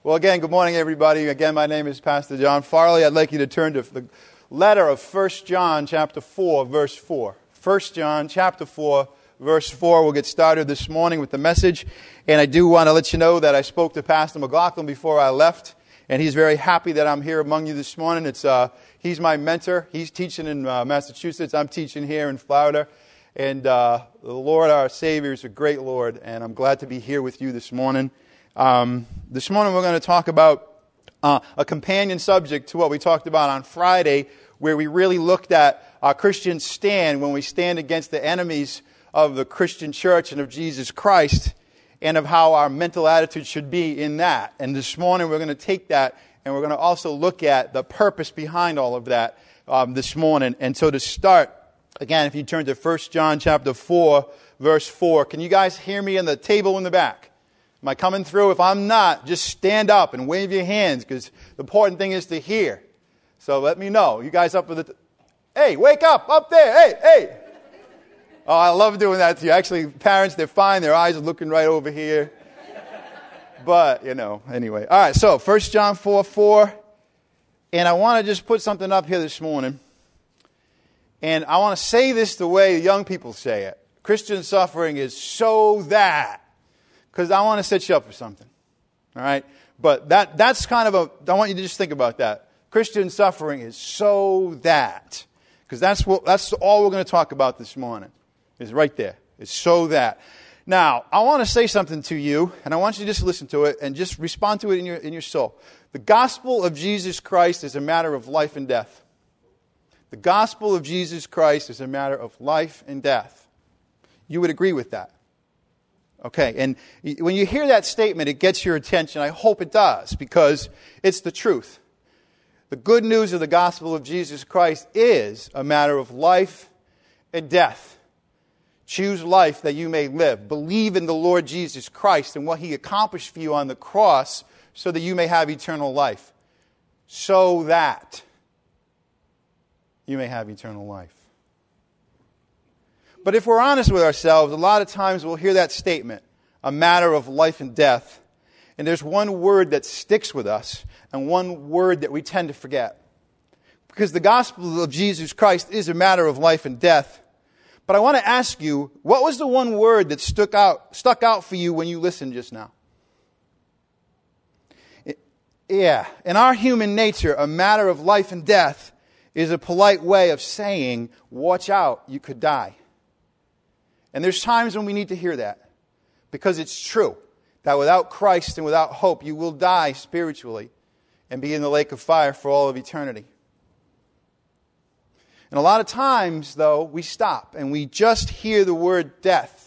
Well, again, good morning, everybody. Again, my name is Pastor John Farley. I'd like you to turn to the letter of 1 John chapter 4, verse 4. 1 John chapter 4, verse 4. We'll get started this morning with the message. And I do want to let you know that I spoke to Pastor McLaughlin before I left, and he's very happy that I'm here among you this morning. He's my mentor. He's teaching in Massachusetts. I'm teaching here in Florida. And the Lord, our Savior, is a great Lord, and I'm glad to be here with you this morning. This morning we're going to talk about a companion subject to what we talked about on Friday, where we really looked at our Christian stand when we stand against the enemies of the Christian church and of Jesus Christ, and of how our mental attitude should be in that. And this morning we're going to take that, and we're going to also look at the purpose behind all of that this morning. And so to start, again, if you turn to 1 John chapter 4, verse 4, can you guys hear me in the table in the back? Am I coming through? If I'm not, just stand up and wave your hands, because the important thing is to hear. So let me know. You guys up with it? Hey, wake up there. Hey. Oh, I love doing that to you. Actually, parents, they're fine. Their eyes are looking right over here. But, anyway. All right, so 1 John 4:4. And I want to just put something up here this morning. And I want to say this the way young people say it. Christian suffering is so that. Because I want to set you up for something. All right? But that's kind of I want you to just think about that. Christian suffering is so that. Because that's all we're going to talk about this morning. Is right there. It's so that. Now, I want to say something to you, and I want you to just listen to it and just respond to it in your soul. The gospel of Jesus Christ is a matter of life and death. The gospel of Jesus Christ is a matter of life and death. You would agree with that? Okay, and when you hear that statement, it gets your attention. I hope it does, because it's the truth. The good news of the gospel of Jesus Christ is a matter of life and death. Choose life that you may live. Believe in the Lord Jesus Christ and what He accomplished for you on the cross so that you may have eternal life. So that you may have eternal life. But if we're honest with ourselves, a lot of times we'll hear that statement, a matter of life and death, and there's one word that sticks with us and one word that we tend to forget. Because the gospel of Jesus Christ is a matter of life and death. But I want to ask you, what was the one word that stuck out for you when you listened just now? In our human nature, a matter of life and death is a polite way of saying, watch out, you could die. And there's times when we need to hear that, because it's true that without Christ and without hope, you will die spiritually and be in the lake of fire for all of eternity. And a lot of times, though, we stop and we just hear the word death.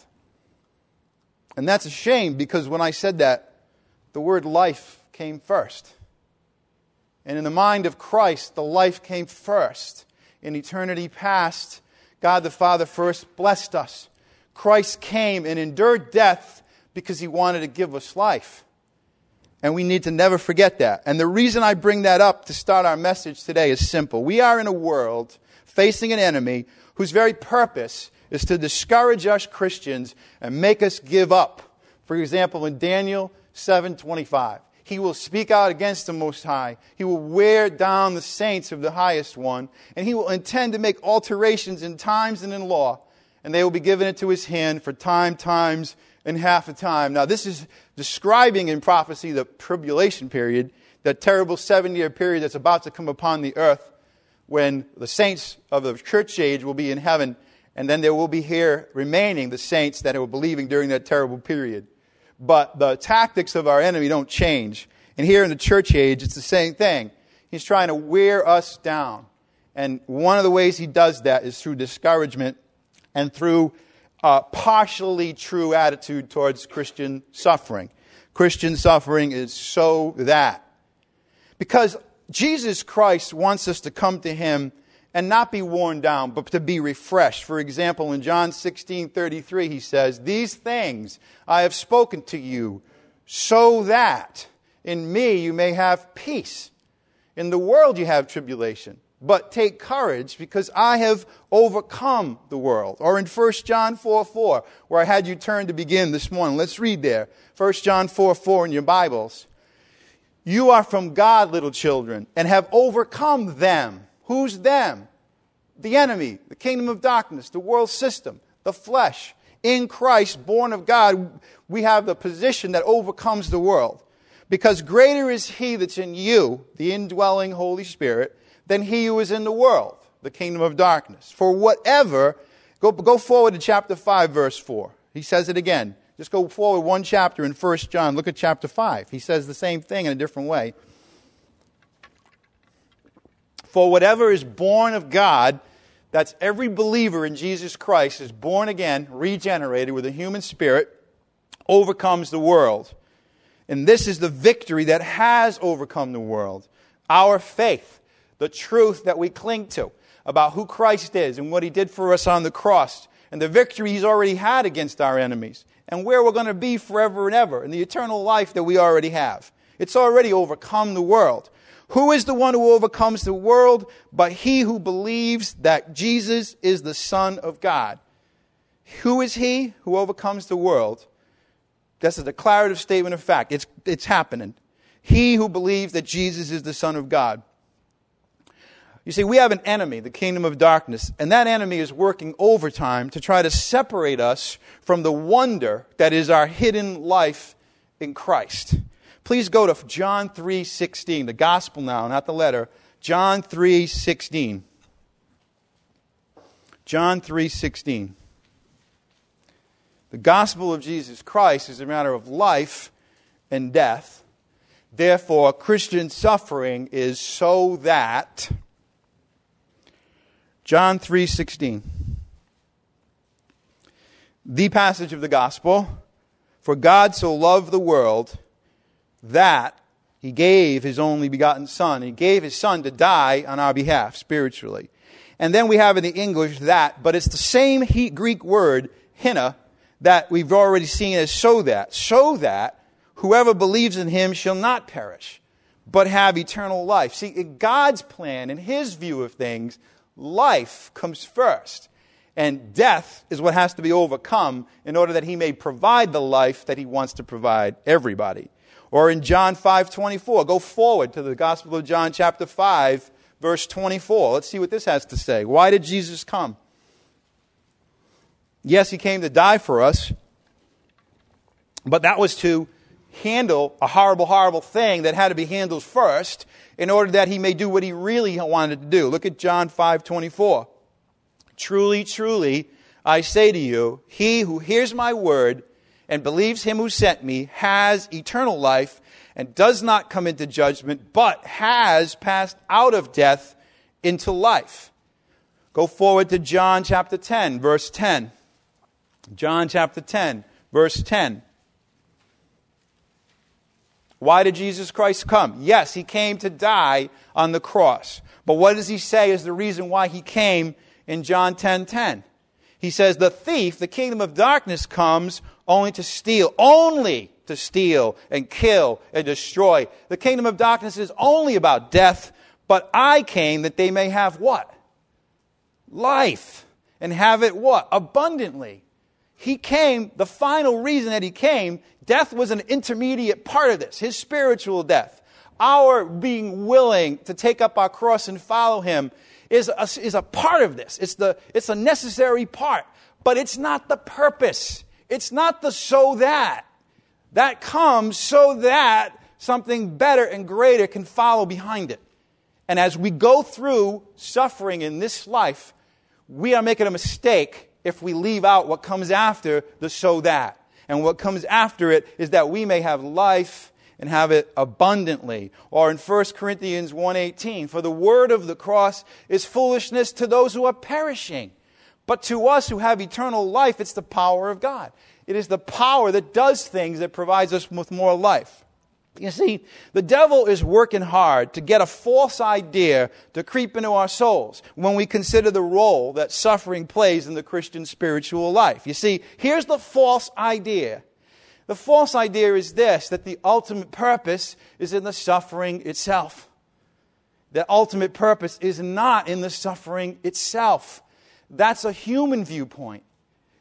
And that's a shame, because when I said that, the word life came first. And in the mind of Christ, the life came first. In eternity past, God the Father first blessed us. Christ came and endured death because He wanted to give us life. And we need to never forget that. And the reason I bring that up to start our message today is simple. We are in a world facing an enemy whose very purpose is to discourage us Christians and make us give up. For example, in Daniel 7:25, he will speak out against the Most High. He will wear down the saints of the Highest One. And he will intend to make alterations in times and in law. And they will be given into his hand for times, and half a time. Now, this is describing in prophecy the tribulation period, that terrible 7-year period that's about to come upon the earth, when the saints of the church age will be in heaven, and then there will be here remaining the saints that were believing during that terrible period. But the tactics of our enemy don't change. And here in the church age, it's the same thing. He's trying to wear us down. And one of the ways he does that is through discouragement and through a partially true attitude towards Christian suffering. Christian suffering is so that. Because Jesus Christ wants us to come to Him and not be worn down, but to be refreshed. For example, in John 16:33, He says, "These things I have spoken to you, so that in me you may have peace. In the world you have tribulation. But take courage, because I have overcome the world." Or in 1 John 4:4, where I had you turn to begin this morning. Let's read there. 1 John 4:4 in your Bibles. You are from God, little children, and have overcome them. Who's them? The enemy, the kingdom of darkness, the world system, the flesh. In Christ, born of God, we have the position that overcomes the world. Because greater is He that's in you, the indwelling Holy Spirit, than he who is in the world, the kingdom of darkness. For whatever, go forward to chapter 5, verse 4. He says it again. Just go forward one chapter in 1 John. Look at chapter 5. He says the same thing in a different way. For whatever is born of God, that's every believer in Jesus Christ is born again, regenerated with a human spirit, overcomes the world. And this is the victory that has overcome the world. Our faith. The truth that we cling to about who Christ is and what He did for us on the cross and the victory He's already had against our enemies and where we're going to be forever and ever and the eternal life that we already have. It's already overcome the world. Who is the one who overcomes the world but he who believes that Jesus is the Son of God? Who is he who overcomes the world? That's a declarative statement of fact. It's happening. He who believes that Jesus is the Son of God. You see, we have an enemy, the kingdom of darkness, and that enemy is working overtime to try to separate us from the wonder that is our hidden life in Christ. Please go to John 3:16, the gospel now, not the letter. John 3:16. John 3:16. The gospel of Jesus Christ is a matter of life and death. Therefore, Christian suffering is so that... John 3:16. The passage of the gospel. For God so loved the world that He gave His only begotten Son. He gave His Son to die on our behalf spiritually. And then we have in the English that, but it's the same Greek word, hina, that we've already seen as so that whoever believes in Him shall not perish, but have eternal life. See, in God's plan, in His view of things, life comes first, and death is what has to be overcome in order that He may provide the life that He wants to provide everybody. Or in John 5:24, go forward to the Gospel of John chapter 5, verse 24. Let's see what this has to say. Why did Jesus come? Yes, He came to die for us, but that was to handle a horrible, horrible thing that had to be handled first in order that He may do what He really wanted to do. Look at John 5:24. Truly, truly, I say to you, he who hears my word and believes Him who sent me has eternal life and does not come into judgment, but has passed out of death into life. Go forward to John chapter 10, verse 10. John chapter 10, verse 10. Why did Jesus Christ come? Yes, He came to die on the cross. But what does He say is the reason why He came in John 10:10? He says, the thief, the kingdom of darkness, comes only to steal and kill and destroy. The kingdom of darkness is only about death, but I came that they may have what? Life. And have it what? Abundantly. He came, the final reason that He came, death was an intermediate part of this, His spiritual death. Our being willing to take up our cross and follow Him is a part of this. It's a necessary part, but it's not the purpose. It's not the so that. That comes so that something better and greater can follow behind it. And as we go through suffering in this life, we are making a mistake if we leave out what comes after the so that. And what comes after it is that we may have life and have it abundantly. Or in 1 Corinthians 1:18, for the word of the cross is foolishness to those who are perishing. But to us who have eternal life, it's the power of God. It is the power that does things that provides us with more life. You see, the devil is working hard to get a false idea to creep into our souls when we consider the role that suffering plays in the Christian spiritual life. You see, here's the false idea. The false idea is this, that the ultimate purpose is in the suffering itself. The ultimate purpose is not in the suffering itself. That's a human viewpoint.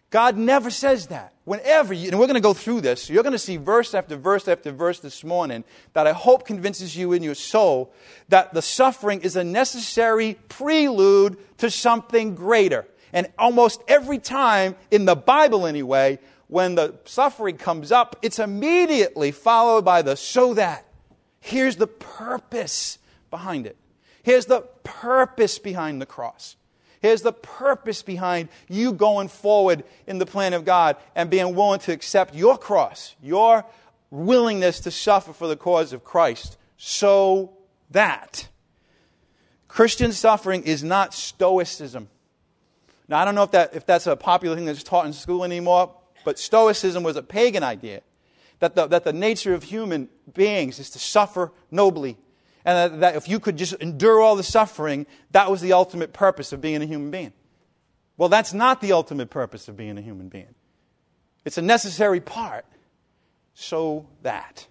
God never says that. Whenever you, and we're going to go through this, so you're going to see verse after verse after verse this morning that I hope convinces you in your soul that the suffering is a necessary prelude to something greater. And almost every time, in the Bible anyway, when the suffering comes up, it's immediately followed by the so that. Here's the purpose behind it. Here's the purpose behind the cross. Here's the purpose behind you going forward in the plan of God and being willing to accept your cross, your willingness to suffer for the cause of Christ, so that Christian suffering is not stoicism. Now, I don't know if that's a popular thing that's taught in school anymore, but stoicism was a pagan idea, that the nature of human beings is to suffer nobly. And that if you could just endure all the suffering, that was the ultimate purpose of being a human being. Well, that's not the ultimate purpose of being a human being. It's a necessary part. So that.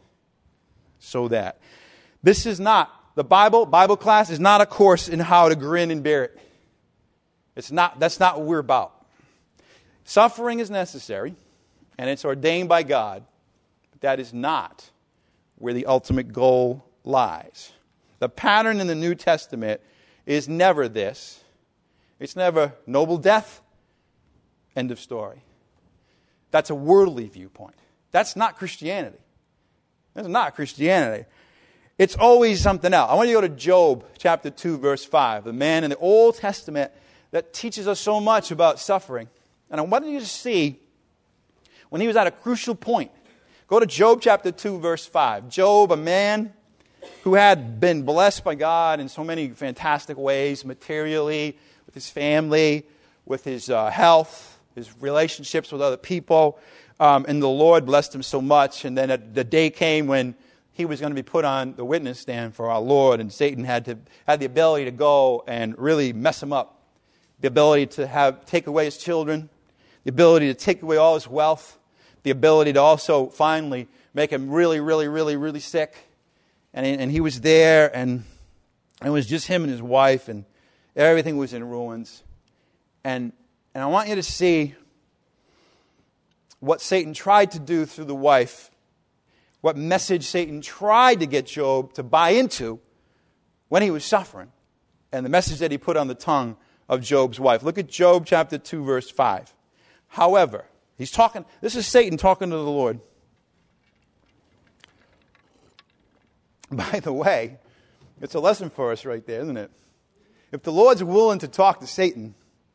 This is not, the Bible class is not a course in how to grin and bear it. That's not what we're about. Suffering is necessary, and it's ordained by God. But that is not where the ultimate goal lies. The pattern in the New Testament is never this. It's never noble death, end of story. That's a worldly viewpoint. That's not Christianity. That's not Christianity. It's always something else. I want you to go to Job chapter 2, verse 5, the man in the Old Testament that teaches us so much about suffering. And I want you to see when he was at a crucial point. Go to Job chapter 2, verse 5. Job, a man who had been blessed by God in so many fantastic ways, materially, with his family, with his health, his relationships with other people. And the Lord blessed him so much. And then the day came when he was going to be put on the witness stand for our Lord. And Satan had the ability to go and really mess him up. The ability to take away his children. The ability to take away all his wealth. The ability to also finally make him really, really, really, really sick. And he was there, and it was just him and his wife, and everything was in ruins. And I want you to see what Satan tried to do through the wife, what message Satan tried to get Job to buy into when he was suffering, and the message that he put on the tongue of Job's wife. Look at Job chapter 2, verse 5. However, this is Satan talking to the Lord. By the way, it's a lesson for us right there, isn't it? If the Lord's willing to talk to Satan,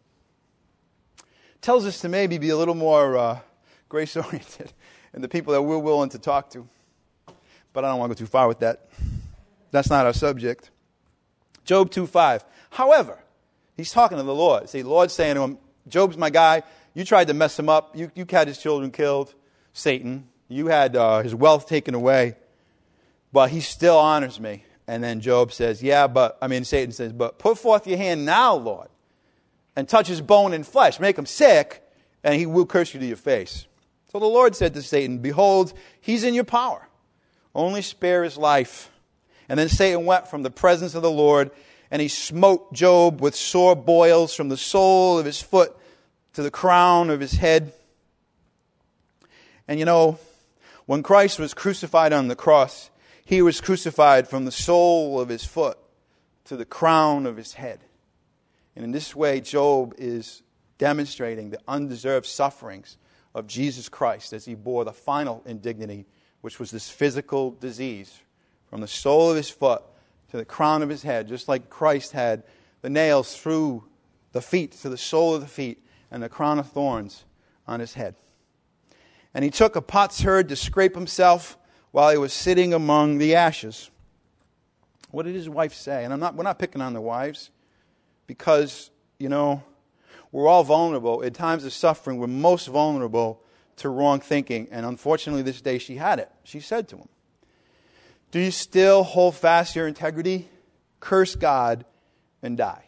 it tells us to maybe be a little more grace-oriented in the people that we're willing to talk to. But I don't want to go too far with that. That's not our subject. Job 2:5. However, he's talking to the Lord. See, the Lord's saying to him, Job's my guy. You tried to mess him up. You had his children killed, Satan. You had his wealth taken away. But he still honors me. And then Job says, Satan says, but put forth your hand now, Lord, and touch his bone and flesh. Make him sick, and he will curse you to your face. So the Lord said to Satan, behold, he's in your power. Only spare his life. And then Satan went from the presence of the Lord, and he smote Job with sore boils from the sole of his foot to the crown of his head. And when Christ was crucified on the cross, he was crucified from the sole of his foot to the crown of his head. And in this way, Job is demonstrating the undeserved sufferings of Jesus Christ as he bore the final indignity, which was this physical disease, from the sole of his foot to the crown of his head, just like Christ had the nails through the feet to the sole of the feet and the crown of thorns on his head. And he took a potsherd to scrape himself while he was sitting among the ashes. What did his wife say? And we're not picking on the wives, because, we're all vulnerable. At times of suffering, we're most vulnerable to wrong thinking. And unfortunately, this day she had it. She said to him, do you still hold fast your integrity? Curse God and die.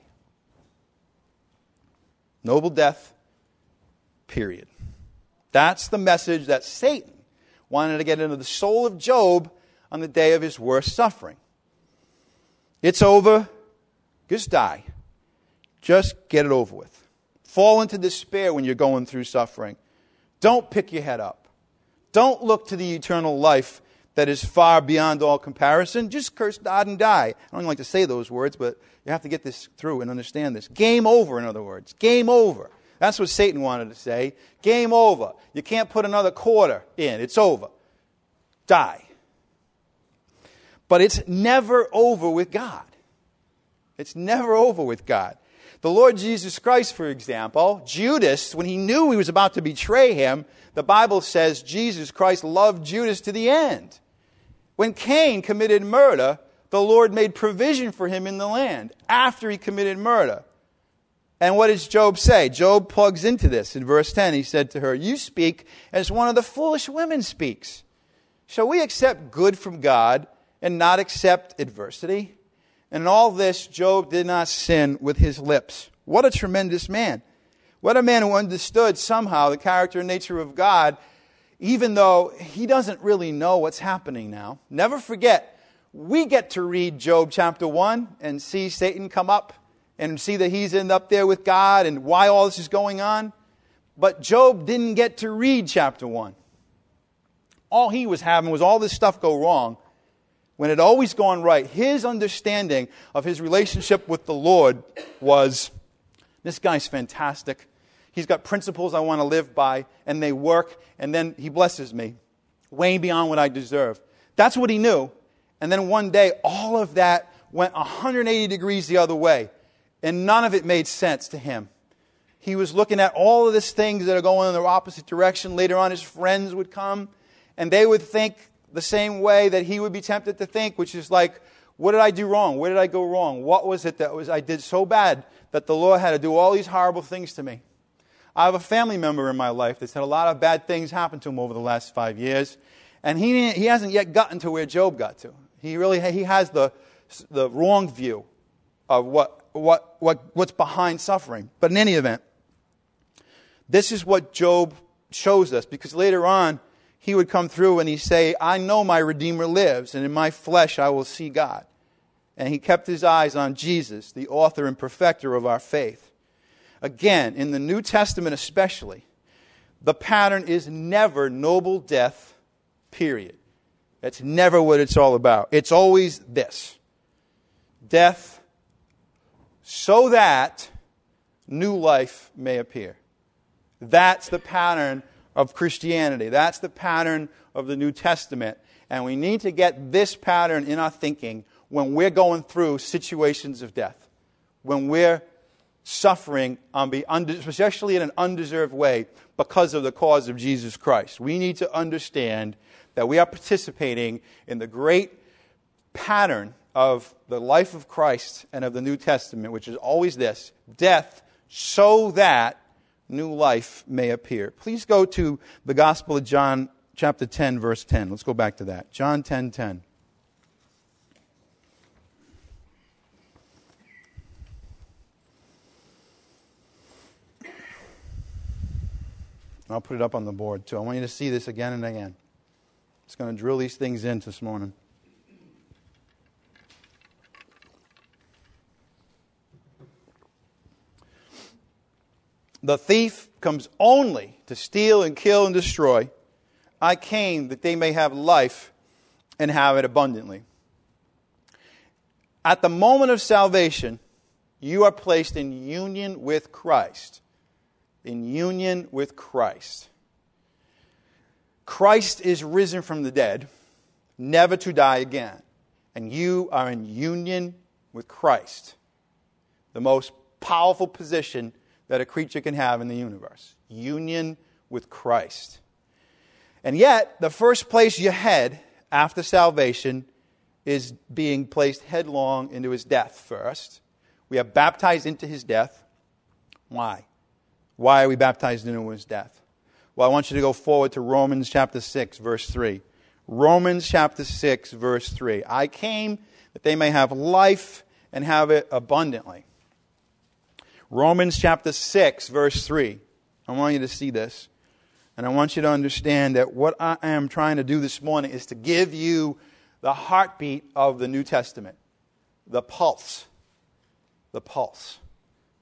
Noble death, period. That's the message that Satan wanted to get into the soul of Job on the day of his worst suffering. It's over. Just die. Just get it over with. fall into despair when you're going through suffering. Don't pick your head up. Don't look to the eternal life that is far beyond all comparison. Just curse God and die. I don't like to say those words, but you have to get this through and understand this. Game over, in other words. Game over. That's what Satan wanted to say. Game over. You can't put another quarter in. It's over. Die. But it's never over with God. It's never over with God. The Lord Jesus Christ, for example, Judas, when he knew he was about to betray him, the Bible says Jesus Christ loved Judas to the end. When Cain committed murder, the Lord made provision for him in the land after he committed murder. And what does Job say? Job plugs into this. In verse 10, he said to her, "You speak as one of the foolish women speaks. Shall we accept good from God and not accept adversity?" And in all this, Job did not sin with his lips. What a tremendous man. What a man who understood somehow the character and nature of God, even though he doesn't really know what's happening now. Never forget, we get to read Job chapter 1 and see Satan come up and see that he's up there with God and why all this is going on. But Job didn't get to read chapter 1. All he was having was all this stuff go wrong when it had always gone right. His understanding of his relationship with the Lord was, this guy's fantastic. He's got principles I want to live by, and they work, and then he blesses me way beyond what I deserve. That's what he knew. And then one day, all of that went 180 degrees the other way, and none of it made sense to him. He was looking at all of these things that are going in the opposite direction. Later on, his friends would come, and they would think the same way that he would be tempted to think, which is like, what did I do wrong? Where did I go wrong? What was it that I did so bad that the Lord had to do all these horrible things to me? I have a family member in my life that's had a lot of bad things happen to him over the last 5 years, and he hasn't yet gotten to where Job got to. He has the wrong view of what's behind suffering. But in any event, this is what Job shows us, because later on he would come through and he'd say, "I know my Redeemer lives, and in my flesh I will see God." And he kept his eyes on Jesus, the author and perfecter of our faith. Again, in the New Testament especially, the pattern is never noble death, period. That's never what it's all about. It's always this: death so that new life may appear. That's the pattern of Christianity. That's the pattern of the New Testament. And we need to get this pattern in our thinking when we're going through situations of death, when we're suffering, especially in an undeserved way, because of the cause of Jesus Christ. We need to understand that we are participating in the great pattern of the life of Christ and of the New Testament, which is always this: death so that new life may appear. Please go to the Gospel of John, chapter 10, verse 10. Let's go back to that. John 10:10. I'll put it up on the board too. I want you to see this again and again. It's going to drill these things in this morning. The thief comes only to steal and kill and destroy. I came that they may have life and have it abundantly. At the moment of salvation, you are placed in union with Christ. In union with Christ. Christ is risen from the dead, never to die again. And you are in union with Christ. The most powerful position that a creature can have in the universe. Union with Christ. And yet, the first place you head after salvation is being placed headlong into his death first. We are baptized into his death. Why? Why are we baptized into his death? Well, I want you to go forward to Romans chapter 6, verse 3. Romans chapter 6, verse 3. I came that they may have life and have it abundantly. Romans chapter 6, verse 3. I want you to see this. And I want you to understand that what I am trying to do this morning is to give you the heartbeat of the New Testament. The pulse. The pulse.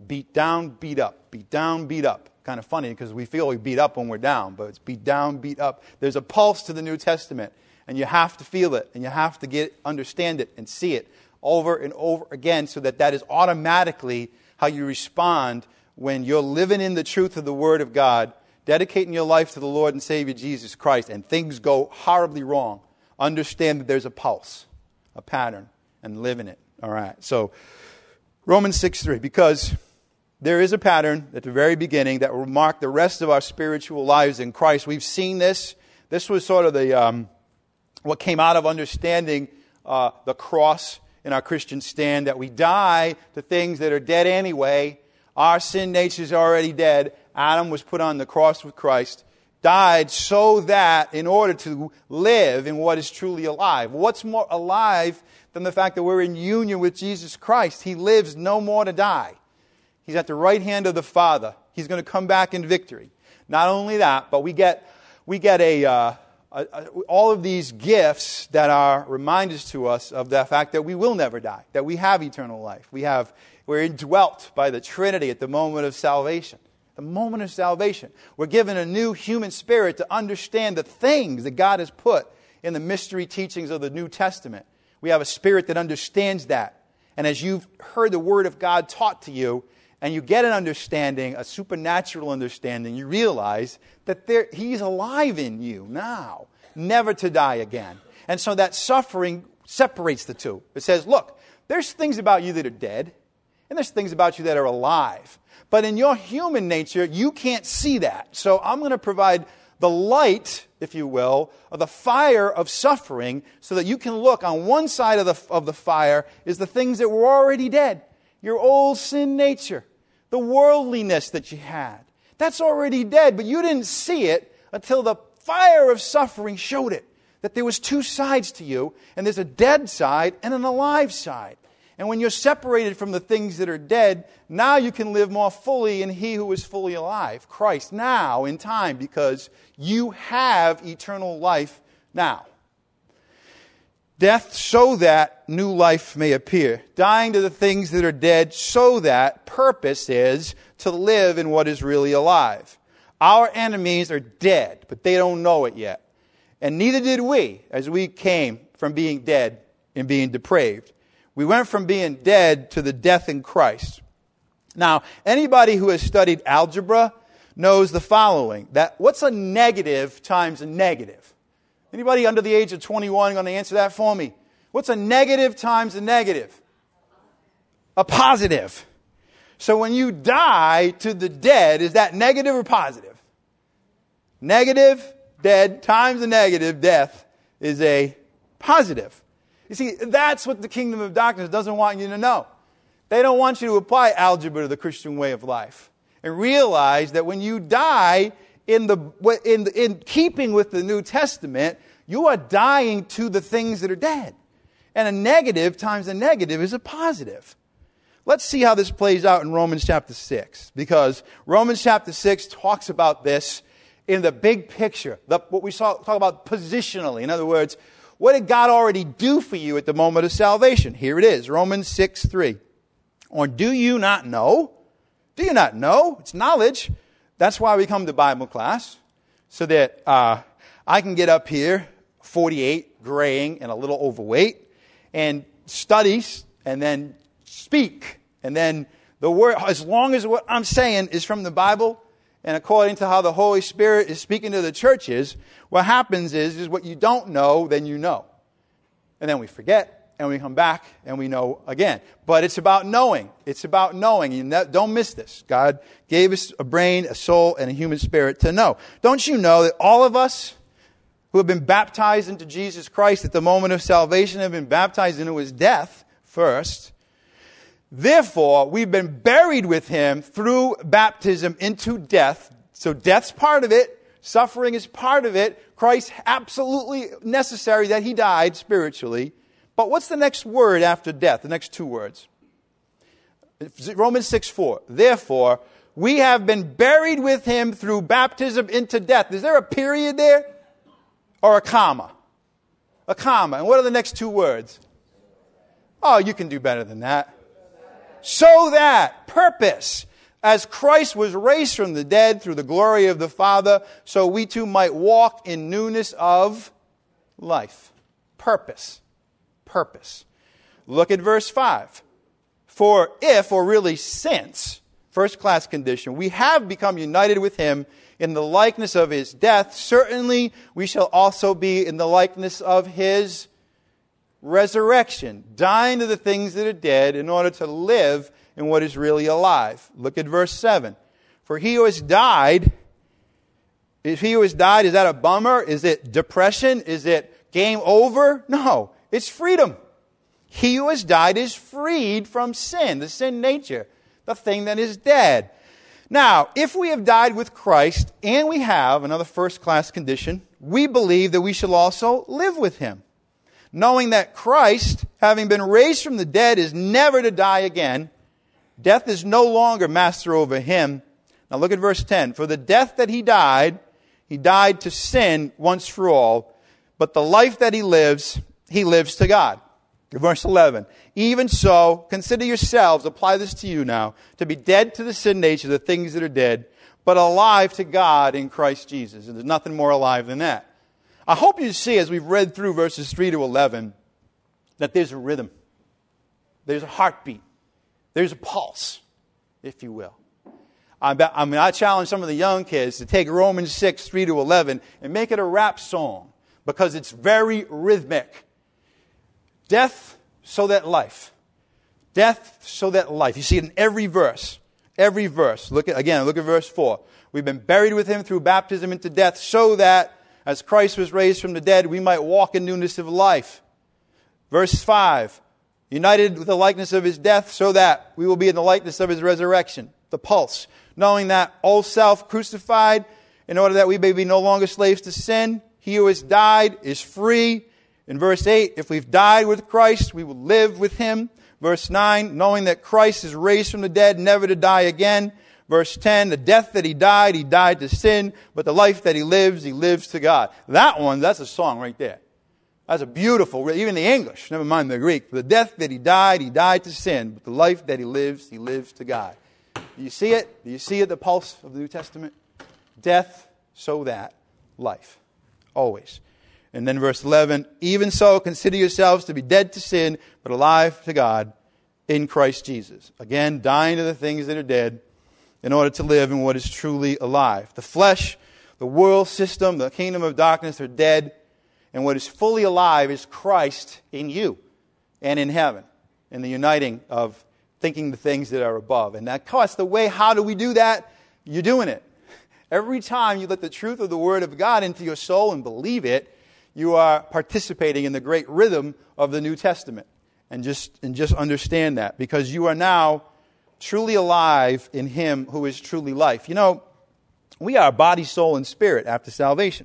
Beat down, beat up. Beat down, beat up. Kind of funny because we feel we beat up when we're down, but it's beat down, beat up. There's a pulse to the New Testament, and you have to feel it, and you have to understand it and see it over and over again so that is automatically how you respond when you're living in the truth of the Word of God, dedicating your life to the Lord and Savior Jesus Christ, and things go horribly wrong. Understand that there's a pulse, a pattern, and live in it. All right, so Romans 6:3, because there is a pattern at the very beginning that will mark the rest of our spiritual lives in Christ. We've seen this. This was sort of the what came out of understanding the cross in our Christian stand, that we die to things that are dead anyway. Our sin nature is already dead. Adam was put on the cross with Christ, died so that in order to live in what is truly alive. What's more alive than the fact that we're in union with Jesus Christ? He lives no more to die. He's at the right hand of the Father. He's going to come back in victory. Not only that, but we get all of these gifts that are reminders to us of the fact that we will never die, that we have eternal life. We're indwelt by the Trinity at the moment of salvation. The moment of salvation. We're given a new human spirit to understand the things that God has put in the mystery teachings of the New Testament. We have a spirit that understands that. And as you've heard the Word of God taught to you, and you get an understanding, a supernatural understanding, you realize that He's alive in you now, never to die again. And so that suffering separates the two. It says, look, there's things about you that are dead, and there's things about you that are alive. But in your human nature, you can't see that. So I'm going to provide the light, if you will, of the fire of suffering so that you can look on one side of the fire is the things that were already dead. Your old sin nature, the worldliness that you had. That's already dead, but you didn't see it until the fire of suffering showed it. That there was two sides to you, and there's a dead side and an alive side. And when you're separated from the things that are dead, now you can live more fully in He who is fully alive, Christ, now in time, because you have eternal life now. Death so that new life may appear. Dying to the things that are dead so that purpose is to live in what is really alive. Our enemies are dead, but they don't know it yet. And neither did we, as we came from being dead and being depraved. We went from being dead to the death in Christ. Now, anybody who has studied algebra knows the following, that what's a negative times a negative? Anybody under the age of 21 going to answer that for me? What's a negative times a negative? A positive. So when you die to the dead, is that negative or positive? Negative, dead, times a negative, death, is a positive. You see, that's what the kingdom of darkness doesn't want you to know. They don't want you to apply algebra to the Christian way of life. And realize that when you die in keeping with the New Testament, you are dying to the things that are dead. And a negative times a negative is a positive. Let's see how this plays out in Romans chapter 6. Because Romans chapter 6 talks about this in the big picture. What we talk about positionally. In other words, what did God already do for you at the moment of salvation? Here it is, Romans 6:3. Or do you not know? Do you not know? It's knowledge. That's why we come to Bible class. So that I can get up here, 48, graying, and a little overweight, and study, and then speak. And then the word, as long as what I'm saying is from the Bible, and according to how the Holy Spirit is speaking to the churches, what happens is what you don't know, then you know. And then we forget, and we come back, and we know again. But it's about knowing. It's about knowing. You don't miss this. God gave us a brain, a soul, and a human spirit to know. Don't you know that all of us who have been baptized into Jesus Christ at the moment of salvation have been baptized into His death first? Therefore, we've been buried with Him through baptism into death. So death's part of it. Suffering is part of it. Christ, absolutely necessary that He died spiritually. But what's the next word after death? The next two words. Romans 6:4. Therefore, we have been buried with Him through baptism into death. Is there a period there? Or a comma? A comma. And what are the next two words? Oh, you can do better than that. purpose, as Christ was raised from the dead through the glory of the Father, so we too might walk in newness of life. Purpose. Look at verse 5. For if, or really since, first class condition, we have become united with him in the likeness of his death, certainly we shall also be in the likeness of his resurrection, dying to the things that are dead in order to live in what is really alive. Look at verse 7. For he who has died, is that a bummer? Is it depression? Is it game over? No, it's freedom. He who has died is freed from sin, the sin nature, the thing that is dead. Now, if we have died with Christ, and we have, another first-class condition, we believe that we shall also live with him, knowing that Christ, having been raised from the dead, is never to die again. Death is no longer master over him. Now look at verse 10. For the death that he died to sin once for all, but the life that he lives to God. Verse 11, even so, consider yourselves, apply this to you now, to be dead to the sin nature, the things that are dead, but alive to God in Christ Jesus. And there's nothing more alive than that. I hope you see, as we've read through verses 3 to 11, that there's a rhythm. There's a heartbeat. There's a pulse, if you will. I challenge some of the young kids to take Romans 6, 3 to 11, and make it a rap song, because it's very rhythmic. Death so that life. Death so that life. You see it in every verse. Every verse. Look at verse 4. We've been buried with him through baptism into death, so that, as Christ was raised from the dead, we might walk in newness of life. Verse 5. United with the likeness of his death, so that we will be in the likeness of his resurrection. The pulse. Knowing that old self crucified, in order that we may be no longer slaves to sin. He who has died is free. In verse 8, if we've died with Christ, we will live with him. Verse 9, knowing that Christ is raised from the dead, never to die again. Verse 10, the death that he died to sin, but the life that he lives to God. That's a song right there. That's a beautiful, even the English, never mind the Greek. The death that he died to sin, but the life that he lives to God. Do you see it? Do you see it, the pulse of the New Testament? Death, so that life. Always. And then verse 11, even so, consider yourselves to be dead to sin, but alive to God in Christ Jesus. Again, dying to the things that are dead in order to live in what is truly alive. The flesh, the world system, the kingdom of darkness are dead, and what is fully alive is Christ in you and in heaven, in the uniting of thinking the things that are above. And that costs the way. How do we do that? You're doing it. Every time you let the truth of the Word of God into your soul and believe it, you are participating in the great rhythm of the New Testament. And just understand that, because you are now truly alive in him who is truly life. You know, we are body, soul, and spirit after salvation.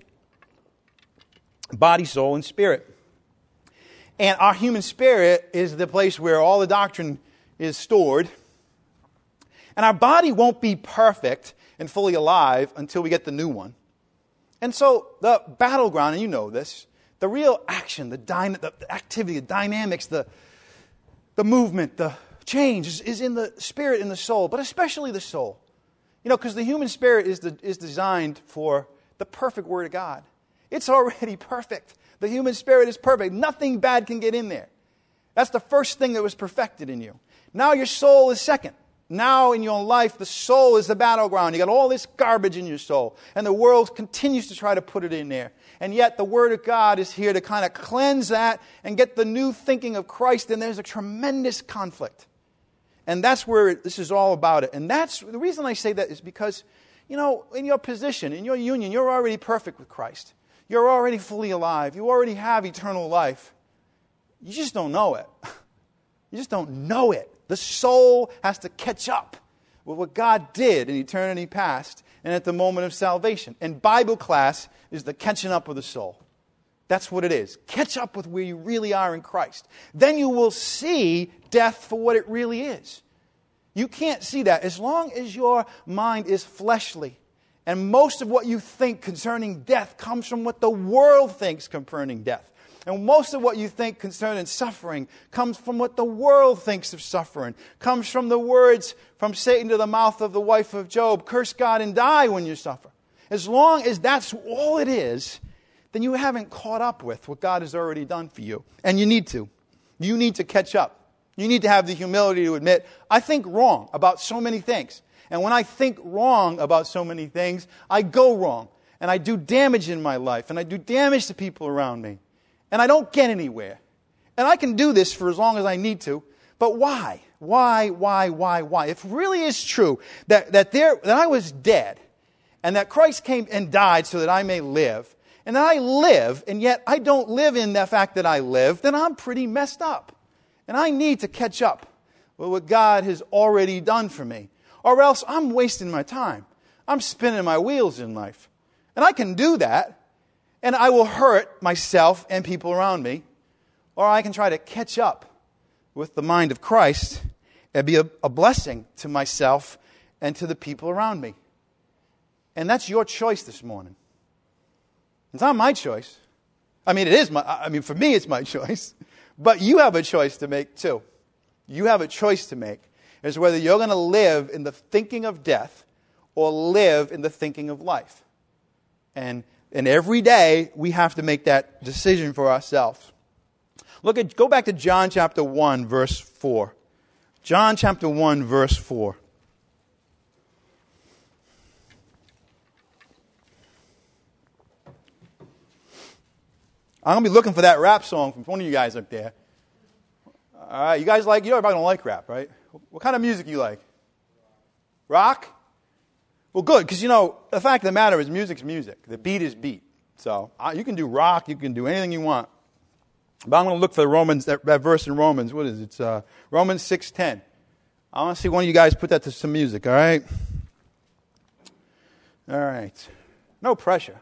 Body, soul, and spirit. And our human spirit is the place where all the doctrine is stored. And our body won't be perfect and fully alive until we get the new one. And so the battleground, and you know this, the real action, the activity, the dynamics, the movement, the change is in the spirit and the soul, but especially the soul. You know, because the human spirit is designed for the perfect Word of God. It's already perfect. The human spirit is perfect. Nothing bad can get in there. That's the first thing that was perfected in you. Now your soul is second. Now in your life, the soul is the battleground. You got all this garbage in your soul. And the world continues to try to put it in there. And yet the Word of God is here to kind of cleanse that and get the new thinking of Christ. And there's a tremendous conflict. And that's where this is all about it. And that's the reason I say that is because, you know, in your position, in your union, you're already perfect with Christ. You're already fully alive. You already have eternal life. You just don't know it. You just don't know it. The soul has to catch up with what God did in eternity past and at the moment of salvation. And Bible class is the catching up of the soul. That's what it is. Catch up with where you really are in Christ. Then you will see death for what it really is. You can't see that as long as your mind is fleshly. And most of what you think concerning death comes from what the world thinks concerning death. And most of what you think concerning suffering comes from what the world thinks of suffering. Comes from the words from Satan to the mouth of the wife of Job, curse God and die when you suffer. As long as that's all it is, then you haven't caught up with what God has already done for you. And you need to. You need to catch up. You need to have the humility to admit, I think wrong about so many things. And when I think wrong about so many things, I go wrong. And I do damage in my life. And I do damage to people around me. And I don't get anywhere. And I can do this for as long as I need to. But why? Why? If it really is true that I was dead, and that Christ came and died so that I may live, and that I live, and yet I don't live in the fact that I live, then I'm pretty messed up. And I need to catch up with what God has already done for me. Or else I'm wasting my time. I'm spinning my wheels in life. And I can do that, and I will hurt myself and people around me. Or I can try to catch up with the mind of Christ and be a blessing to myself and to the people around me. And that's your choice this morning. It's not my choice. For me it's my choice. But you have a choice to make too. You have a choice to make. It's whether you're going to live in the thinking of death or live in the thinking of life. And every day we have to make that decision for ourselves. Go back to John chapter 1, verse 4. John chapter 1, verse 4. I'm going to be looking for that rap song from one of you guys up there. All right, you guys everybody don't like rap, right? What kind of music you like? Rock? Well, good, because, the fact of the matter is music's music. The beat is beat. So you can do rock, you can do anything you want. But I'm going to look for that verse in Romans. What is it? It's Romans 6:10. I want to see one of you guys put that to some music, all right? All right. No pressure.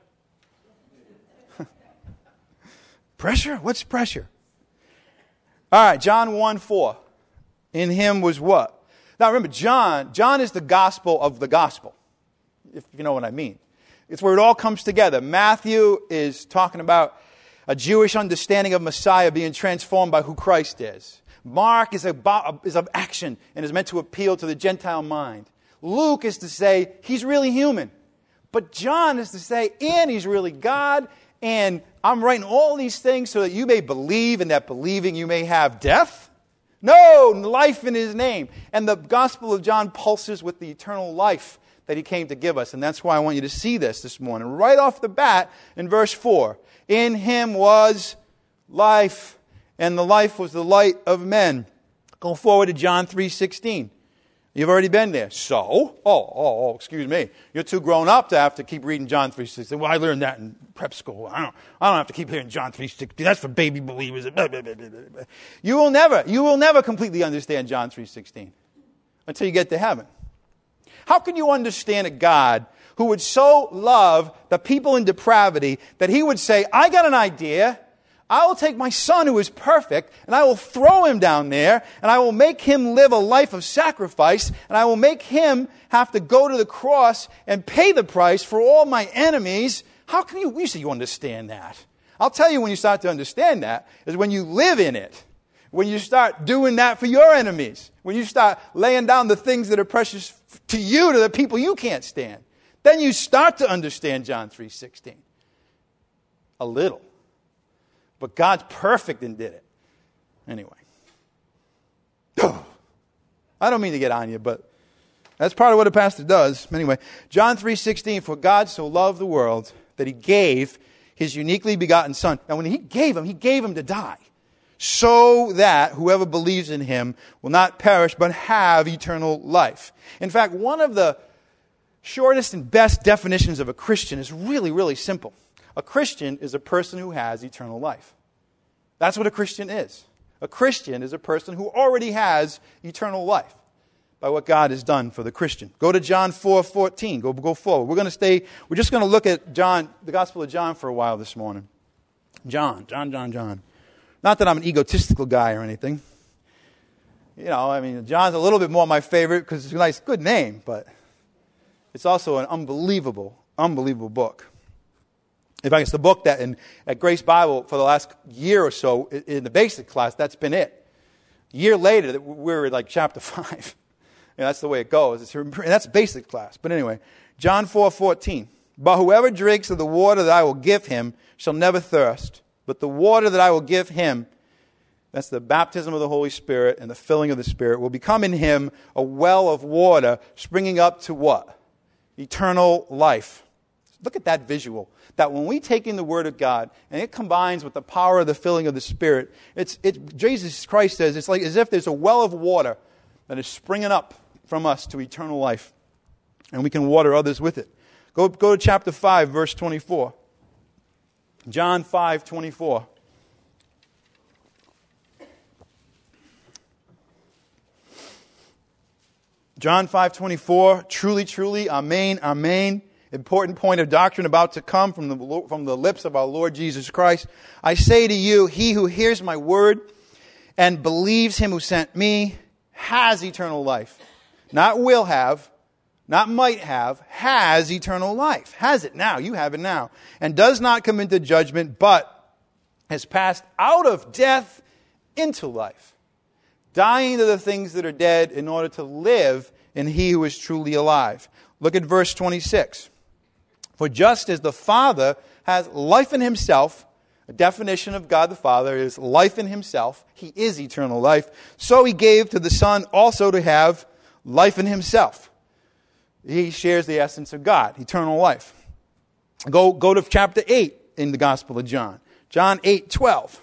Pressure? What's pressure? All right, John 1:4. In him was what? Now remember, John is the gospel of the gospel, if you know what I mean. It's where it all comes together. Matthew is talking about a Jewish understanding of Messiah being transformed by who Christ is. Mark is of action and is meant to appeal to the Gentile mind. Luke is to say he's really human. But John is to say, and he's really God, and I'm writing all these things so that you may believe, and that believing you may have death. No, life in his name. And the Gospel of John pulses with the eternal life that he came to give us. And that's why I want you to see this morning. Right off the bat in verse 4. In him was life, and the life was the light of men. Go forward to John 3:16. You've already been there. So? Oh, excuse me. You're too grown up to have to keep reading John 3:16. Well, I learned that in prep school. I don't have to keep hearing John 3:16. That's for baby believers. You will never completely understand John 3:16 until you get to heaven. How can you understand a God who would so love the people in depravity that he would say, I got an idea. I will take my son who is perfect and I will throw him down there and I will make him live a life of sacrifice and I will make him have to go to the cross and pay the price for all my enemies. How can you say you understand that? I'll tell you when you start to understand that is when you live in it. When you start doing that for your enemies. When you start laying down the things that are precious to you, to the people you can't stand. Then you start to understand John 3:16. A little. But God's perfect and did it. Anyway. I don't mean to get on you, but that's part of what a pastor does. Anyway, John 3:16, for God so loved the world that he gave his uniquely begotten son. Now when he gave him to die. So that whoever believes in him will not perish but have eternal life. In fact, one of the shortest and best definitions of a Christian is really, really simple. A Christian is a person who has eternal life. That's what a Christian is. A Christian is a person who already has eternal life by what God has done for the Christian. Go to John 4:14. Go forward. We're just going to look at John, the Gospel of John for a while this morning. John. Not that I'm an egotistical guy or anything. John's a little bit more my favorite because it's a nice, good name, but it's also an unbelievable book. In fact, it's the book that at Grace Bible for the last year or so in the basic class, that's been it. A year later, we're at like chapter 5. That's the way it goes. And that's basic class. But anyway, John 4:14. But whoever drinks of the water that I will give him shall never thirst. But the water that I will give him, that's the baptism of the Holy Spirit and the filling of the Spirit, will become in him a well of water springing up to what? Eternal life. Look at that visual. That when we take in the Word of God and it combines with the power of the filling of the Spirit, Jesus Christ says it's like as if there's a well of water that is springing up from us to eternal life. And we can water others with it. Go to chapter 5, verse 24. John 5:24. John 5:24. Truly, truly, amen, amen. Important point of doctrine about to come from the lips of our Lord Jesus Christ. I say to you, he who hears my word and believes him who sent me has eternal life. Not will have, not might have, has eternal life. Has it now. You have it now. And does not come into judgment, but has passed out of death into life. Dying to the things that are dead in order to live in he who is truly alive. Look at verse 26. For just as the Father has life in himself, a definition of God the Father is life in himself. He is eternal life. So he gave to the Son also to have life in himself. He shares the essence of God, eternal life. Go to chapter 8 in the Gospel of John. John 8:12.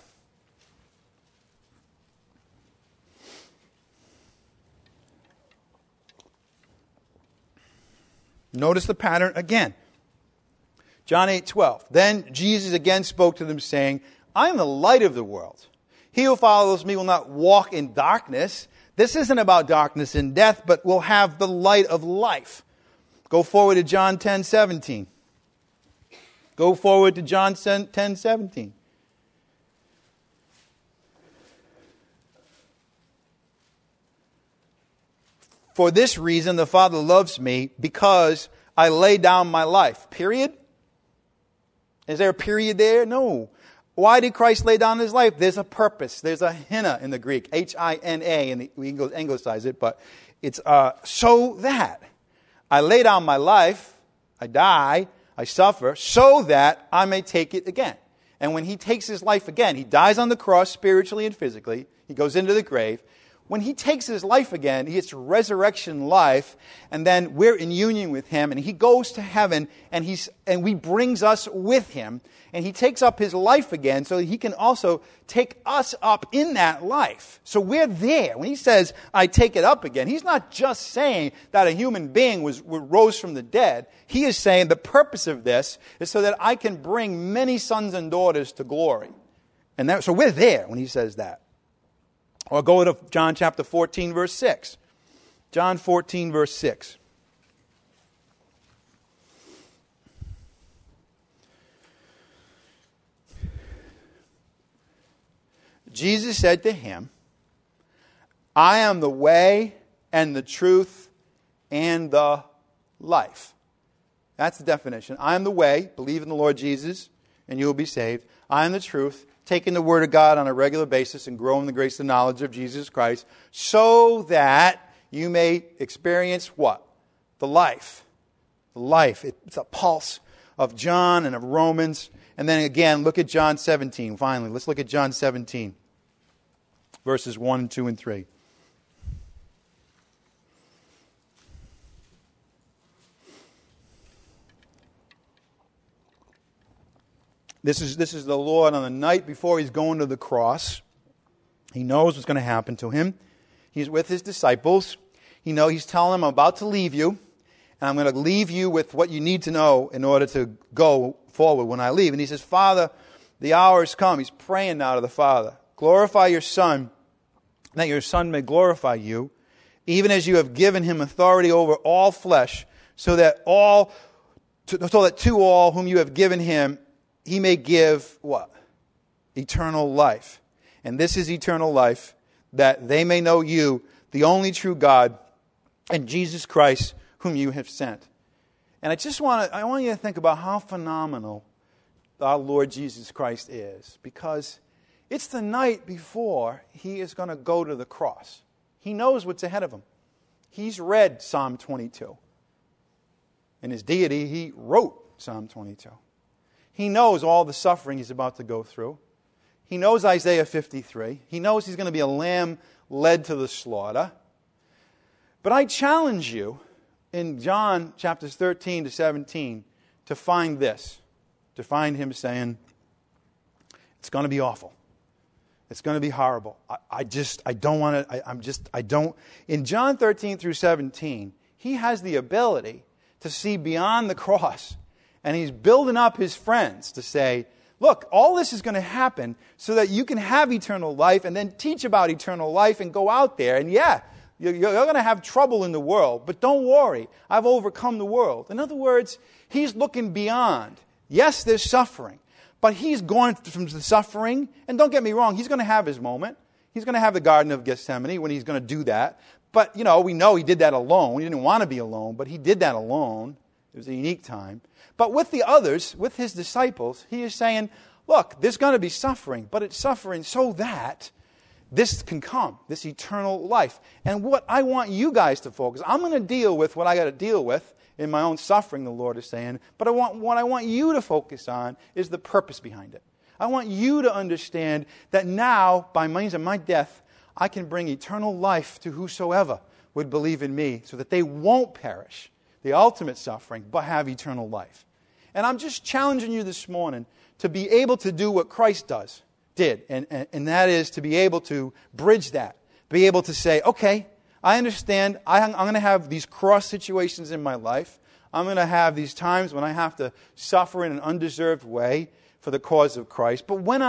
Notice the pattern again. John 8:12. Then Jesus again spoke to them, saying, I am the light of the world. He who follows me will not walk in darkness. This isn't about darkness and death, but will have the light of life. Go forward to John 10:17. Go forward to John 10:17. For this reason the Father loves me, because I lay down my life. Period? Is there a period there? No. Why did Christ lay down his life? There's a purpose. There's a hina in the Greek. H-I-N-A. And we can anglicize it, but it's so that. I lay down my life. I die. I suffer so that I may take it again. And when he takes his life again, he dies on the cross spiritually and physically. He goes into the grave. When he takes his life again, he gets resurrection life, and then we're in union with him, and he goes to heaven, and he brings us with him, and he takes up his life again so that he can also take us up in that life. So we're there. When he says, I take it up again, he's not just saying that a human being rose from the dead. He is saying the purpose of this is so that I can bring many sons and daughters to glory. And so we're there when he says that. Or go to John chapter 14, verse 6. John 14, verse 6. Jesus said to him, I am the way and the truth and the life. That's the definition. I am the way, believe in the Lord Jesus, and you will be saved. I am the truth, taking the Word of God on a regular basis and growing the grace and knowledge of Jesus Christ, so that you may experience what? The life. The life. It's a pulse of John and of Romans. And then again, look at John 17. Finally, let's look at John 17. Verses 1, 2, and 3. This is the Lord on the night before he's going to the cross. He knows what's going to happen to him. He's with his disciples. He's telling them, I'm about to leave you, and I'm going to leave you with what you need to know in order to go forward when I leave. And he says, Father, the hour has come. He's praying now to the Father. Glorify your Son, that your Son may glorify you, even as you have given him authority over all flesh, so that to all whom you have given him, he may give what? Eternal life. And this is eternal life, that they may know you, the only true God, and Jesus Christ, whom you have sent. And I want you to think about how phenomenal our Lord Jesus Christ is, because it's the night before he is going to go to the cross. He knows what's ahead of him. He's read Psalm 22. In his deity, he wrote Psalm 22. He knows all the suffering he's about to go through. He knows Isaiah 53. He knows he's going to be a lamb led to the slaughter. But I challenge you in John chapters 13 to 17 to find this, to find him saying, it's going to be awful. It's going to be horrible. I don't want to, In John 13 through 17, he has the ability to see beyond the cross. And he's building up his friends to say, look, all this is going to happen so that you can have eternal life and then teach about eternal life and go out there. And yeah, you're going to have trouble in the world, but don't worry. I've overcome the world. In other words, he's looking beyond. Yes, there's suffering, but he's going from the suffering. And don't get me wrong, he's going to have his moment. He's going to have the Garden of Gethsemane when he's going to do that. But, we know he did that alone. He didn't want to be alone, but he did that alone. It was a unique time. But with the others, with his disciples, he is saying, look, there's going to be suffering, but it's suffering so that this can come, this eternal life. And what I want you guys to focus, I'm going to deal with what I got to deal with in my own suffering, the Lord is saying, but what I want you to focus on is the purpose behind it. I want you to understand that now, by means of my death, I can bring eternal life to whosoever would believe in me so that they won't perish, the ultimate suffering, but have eternal life. And I'm just challenging you this morning to be able to do what Christ did, and that is to be able to bridge that, be able to say, okay, I understand, I'm going to have these cross situations in my life. I'm going to have these times when I have to suffer in an undeserved way for the cause of Christ. But when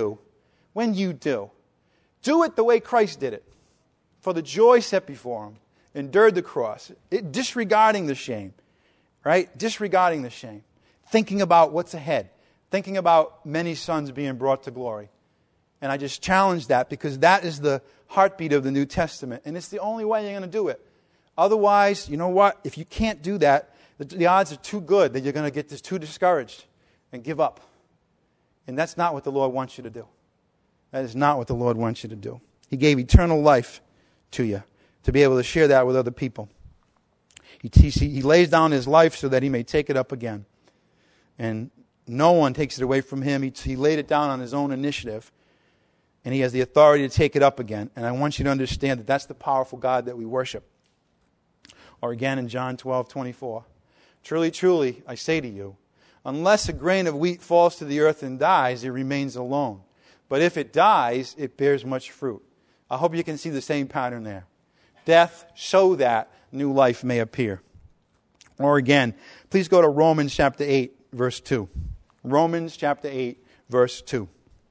you do it the way Christ did it, for the joy set before him, endured the cross, disregarding the shame, right? Disregarding the shame. Thinking about what's ahead. Thinking about many sons being brought to glory. And I just challenge that because that is the heartbeat of the New Testament. And it's the only way you're going to do it. Otherwise, you know what? If you can't do that, the odds are too good that you're going to get too discouraged and give up. And that's not what the Lord wants you to do. That is not what the Lord wants you to do. He gave eternal life to you to be able to share that with other people. He lays down his life so that he may take it up again. And no one takes it away from him. He laid it down on his own initiative. And he has the authority to take it up again. And I want you to understand that that's the powerful God that we worship. Or again in John 12:24. Truly, truly, I say to you, unless a grain of wheat falls to the earth and dies, it remains alone. But if it dies, it bears much fruit. I hope you can see the same pattern there. Death so that new life may appear. Or again, please go to Romans chapter 8, verse 2. Romans chapter 8, verse 2.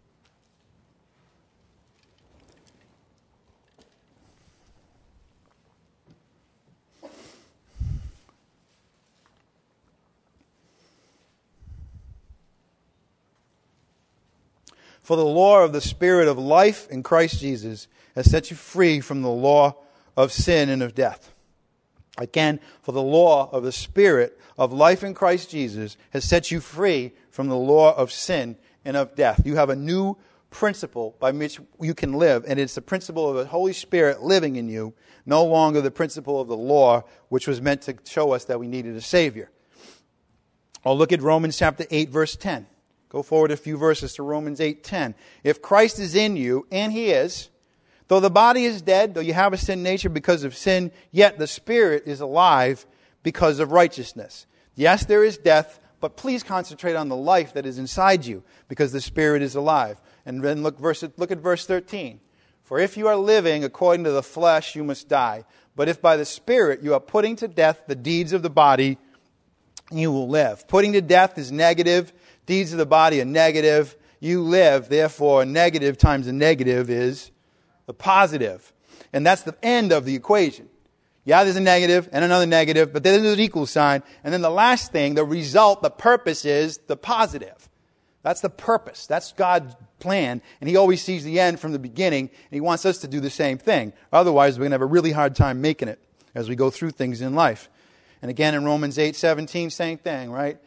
For the law of the Spirit of life in Christ Jesus has set you free from the law of sin and of death. Again, for the law of the Spirit of life in Christ Jesus has set you free from the law of sin and of death. You have a new principle by which you can live, and it's the principle of the Holy Spirit living in you, no longer the principle of the law, which was meant to show us that we needed a Savior. Or look at Romans chapter 8, verse 10. Go forward a few verses to Romans 8:10. If Christ is in you, and he is, though the body is dead, though you have a sin nature because of sin, yet the Spirit is alive because of righteousness. Yes, there is death, but please concentrate on the life that is inside you, because the Spirit is alive. And then look at verse 13. For if you are living according to the flesh, you must die. But if by the Spirit you are putting to death the deeds of the body, you will live. Putting to death is negative. Deeds of the body are negative. You live, therefore, negative times a negative is the positive. And that's the end of the equation. Yeah, there's a negative and another negative, but then there's an equal sign. And then the last thing, the result, the purpose is the positive. That's the purpose. That's God's plan. And he always sees the end from the beginning, and he wants us to do the same thing. Otherwise, we're going to have a really hard time making it as we go through things in life. And again, in Romans 8:17, same thing, right?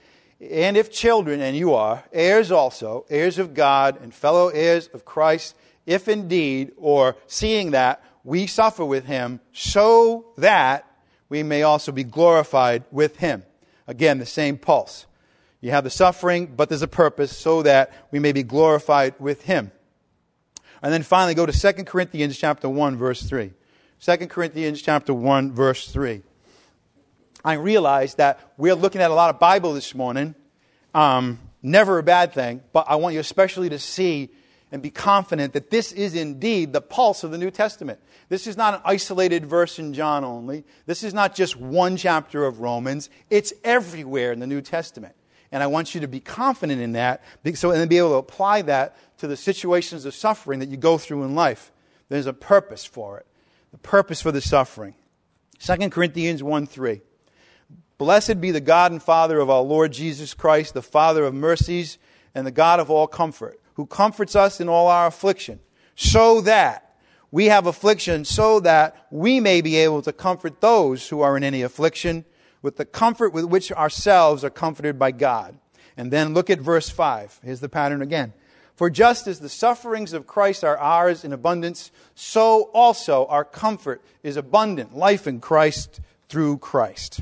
And if children, and you are, heirs also, heirs of God and fellow heirs of Christ, if indeed, or seeing that, we suffer with him, so that we may also be glorified with him. Again, the same pulse. You have the suffering, but there's a purpose, so that we may be glorified with him. And then finally, go to 2 Corinthians chapter 1, verse 3. 2 Corinthians chapter 1, verse 3. I realize that we're looking at a lot of Bible this morning. Never a bad thing, but I want you especially to see and be confident that this is indeed the pulse of the New Testament. This is not an isolated verse in John only. This is not just one chapter of Romans. It's everywhere in the New Testament. And I want you to be confident in that, and then be able to apply that to the situations of suffering that you go through in life. There's a purpose for it. The purpose for the suffering. 2 Corinthians 1:3. Blessed be the God and Father of our Lord Jesus Christ, the Father of mercies and the God of all comfort, who comforts us in all our affliction, so that we have affliction, so that we may be able to comfort those who are in any affliction with the comfort with which ourselves are comforted by God. And then look at verse 5. Here's the pattern again. For just as the sufferings of Christ are ours in abundance, so also our comfort is abundant, life in Christ through Christ.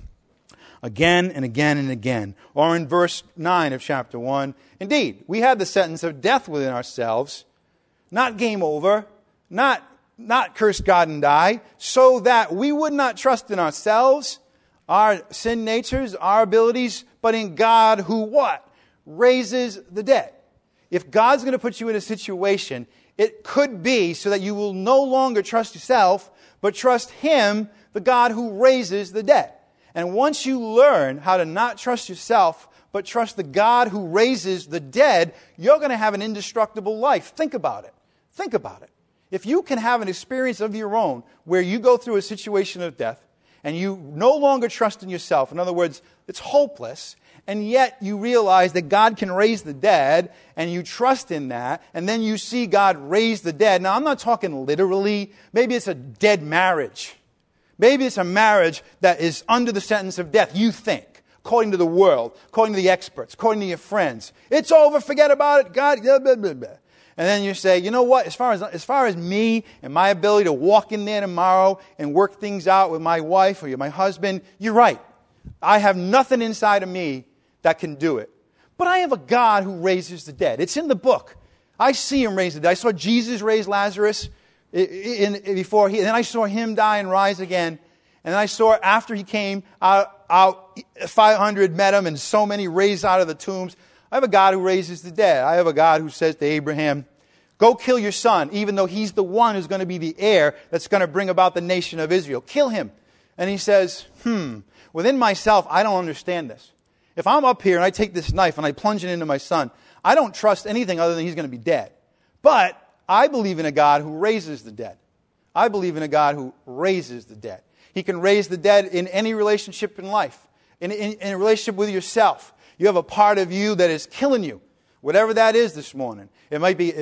Again and again and again. Or in verse 9 of chapter 1, indeed, we have the sentence of death within ourselves, not game over, not curse God and die, so that we would not trust in ourselves, our sin natures, our abilities, but in God who what? Raises the dead. If God's going to put you in a situation, it could be so that you will no longer trust yourself, but trust Him, the God who raises the dead. And once you learn how to not trust yourself, but trust the God who raises the dead, you're going to have an indestructible life. Think about it. Think about it. If you can have an experience of your own where you go through a situation of death and you no longer trust in yourself, in other words, it's hopeless, and yet you realize that God can raise the dead, and you trust in that, and then you see God raise the dead. Now, I'm not talking literally. Maybe it's a dead marriage. Maybe it's a marriage that is under the sentence of death, you think, according to the world, according to the experts, according to your friends. It's over, forget about it, God, blah, blah, blah, blah. And then you say, you know what, as far as me and my ability to walk in there tomorrow and work things out with my wife or my husband, you're right. I have nothing inside of me that can do it. But I have a God who raises the dead. It's in the book. I see Him raise the dead. I saw Jesus raise Lazarus before and then I saw Him die and rise again. And then I saw after He came out 500 met Him and so many raised out of the tombs. I have a God who raises the dead. I have a God who says to Abraham, go kill your son, even though he's the one who's going to be the heir that's going to bring about the nation of Israel. Kill him. And he says, within myself, I don't understand this. If I'm up here and I take this knife and I plunge it into my son, I don't trust anything other than he's going to be dead. But I believe in a God who raises the dead. I believe in a God who raises the dead. He can raise the dead in any relationship in life, in a relationship with yourself. You have a part of you that is killing you, whatever that is this morning. It might be